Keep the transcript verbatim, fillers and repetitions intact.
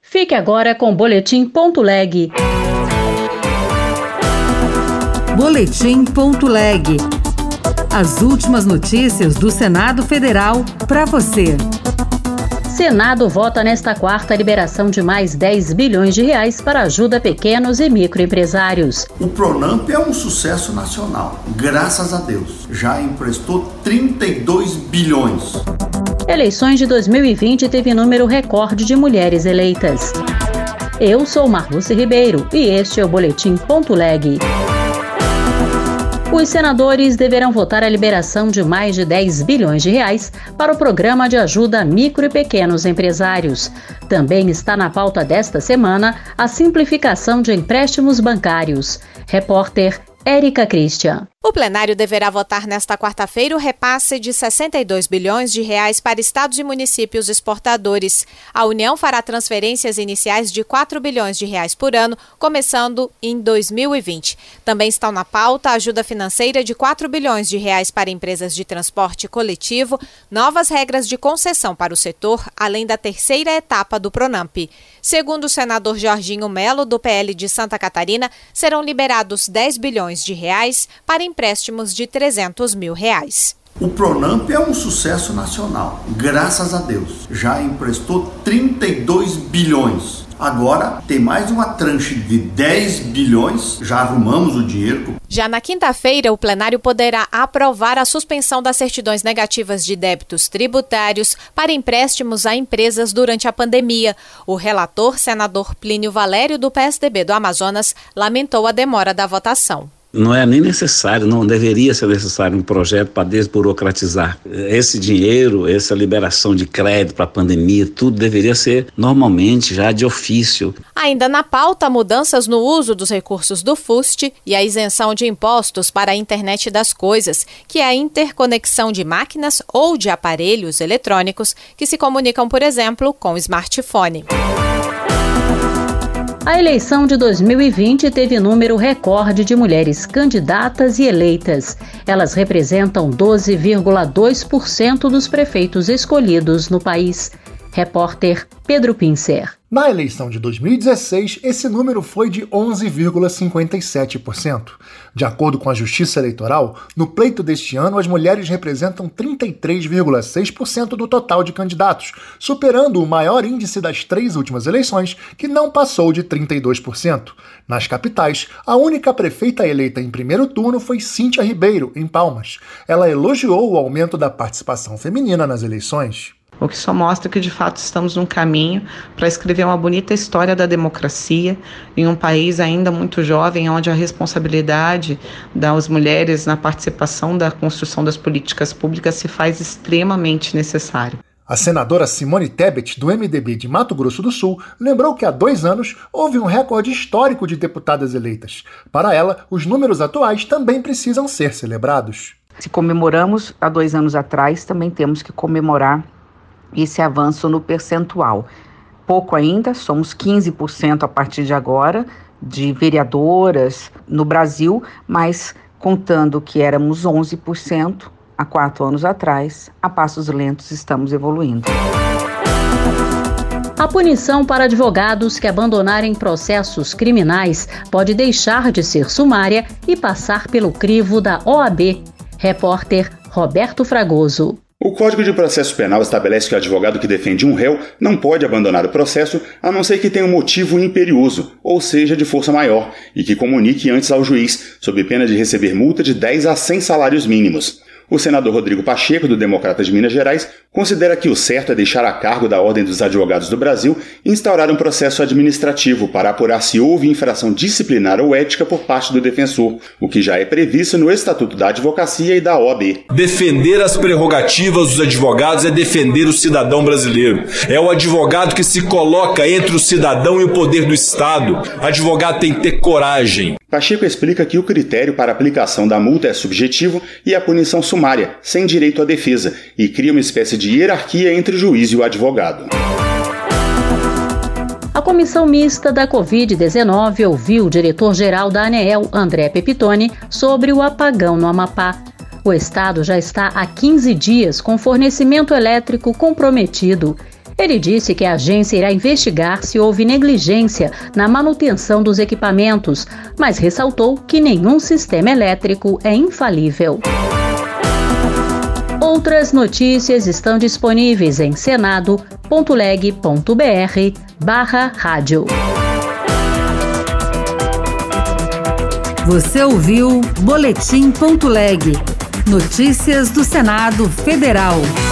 Fique agora com o Boletim Ponto Leg. Boletim Ponto Leg. As últimas notícias do Senado Federal para você. Senado vota nesta quarta a liberação de mais dez bilhões de reais para ajuda a pequenos e microempresários. O Pronamp é um sucesso nacional, graças a Deus. Já emprestou trinta e dois bilhões. Eleições de dois mil e vinte teve número recorde de mulheres eleitas. Eu sou Marluce Ribeiro e este é o Boletim Ponto Leg. Os senadores deverão votar a liberação de mais de dez bilhões de reais para o Programa de Ajuda a Micro e Pequenos Empresários. Também está na pauta desta semana a simplificação de empréstimos bancários. Repórter Érica Christian. O plenário deverá votar nesta quarta-feira o repasse de sessenta e dois bilhões de reais para estados e municípios exportadores. A União fará transferências iniciais de quatro bilhões de reais por ano, começando em dois mil e vinte. Também estão na pauta a ajuda financeira de quatro bilhões de reais para empresas de transporte coletivo, novas regras de concessão para o setor, além da terceira etapa do Pronamp. Segundo o senador Jorginho Melo, do P L de Santa Catarina, serão liberados dez bilhões de reais para empréstimos de trezentos mil reais. O Pronamp é um sucesso nacional, graças a Deus. Já emprestou trinta e dois bilhões. Agora tem mais uma tranche de dez bilhões, já arrumamos o dinheiro. Já na quinta-feira, o plenário poderá aprovar a suspensão das certidões negativas de débitos tributários para empréstimos a empresas durante a pandemia. O relator, senador Plínio Valério, do P S D B do Amazonas, lamentou a demora da votação. Não é nem necessário, não deveria ser necessário um projeto para desburocratizar. Esse dinheiro, essa liberação de crédito para a pandemia, tudo deveria ser normalmente já de ofício. Ainda na pauta, mudanças no uso dos recursos do FUST e a isenção de impostos para a internet das coisas, que é a interconexão de máquinas ou de aparelhos eletrônicos que se comunicam, por exemplo, com o smartphone. A eleição de dois mil e vinte teve número recorde de mulheres candidatas e eleitas. Elas representam doze vírgula dois por cento dos prefeitos escolhidos no país. Repórter Pedro Pincer. Na eleição de dois mil e dezesseis, esse número foi de onze vírgula cinquenta e sete por cento. De acordo com a Justiça Eleitoral, no pleito deste ano, as mulheres representam trinta e três vírgula seis por cento do total de candidatos, superando o maior índice das três últimas eleições, que não passou de trinta e dois por cento. Nas capitais, a única prefeita eleita em primeiro turno foi Cíntia Ribeiro, em Palmas. Ela elogiou o aumento da participação feminina nas eleições. O que só mostra que, de fato, estamos num caminho para escrever uma bonita história da democracia em um país ainda muito jovem, onde a responsabilidade das mulheres na participação da construção das políticas públicas se faz extremamente necessário. A senadora Simone Tebet, do M D B de Mato Grosso do Sul, lembrou que há dois anos houve um recorde histórico de deputadas eleitas. Para ela, os números atuais também precisam ser celebrados. Se comemoramos há dois anos atrás, também temos que comemorar esse avanço no percentual. Pouco ainda, somos quinze por cento a partir de agora de vereadoras no Brasil, mas contando que éramos onze por cento há quatro anos atrás, a passos lentos estamos evoluindo. A punição para advogados que abandonarem processos criminais pode deixar de ser sumária e passar pelo crivo da O A B. Repórter Roberto Fragoso. O Código de Processo Penal estabelece que o advogado que defende um réu não pode abandonar o processo a não ser que tenha um motivo imperioso, ou seja, de força maior, e que comunique antes ao juiz, sob pena de receber multa de dez a cem salários mínimos. O senador Rodrigo Pacheco, do Democratas de Minas Gerais, considera que o certo é deixar a cargo da Ordem dos Advogados do Brasil instaurar um processo administrativo para apurar se houve infração disciplinar ou ética por parte do defensor, o que já é previsto no Estatuto da Advocacia e da O A B. Defender as prerrogativas dos advogados é defender o cidadão brasileiro. É o advogado que se coloca entre o cidadão e o poder do Estado. O advogado tem que ter coragem. Pacheco explica que o critério para a aplicação da multa é subjetivo e a punição sumária, sem direito à defesa, e cria uma espécie de hierarquia entre o juiz e o advogado. A Comissão Mista da covid dezenove ouviu o diretor-geral da ANEEL, André Pepitone, sobre o apagão no Amapá. O estado já está há quinze dias com fornecimento elétrico comprometido. Ele disse que a agência irá investigar se houve negligência na manutenção dos equipamentos, mas ressaltou que nenhum sistema elétrico é infalível. Outras notícias estão disponíveis em senado.leg.br barra rádio. Você ouviu Boletim.leg. Notícias do Senado Federal.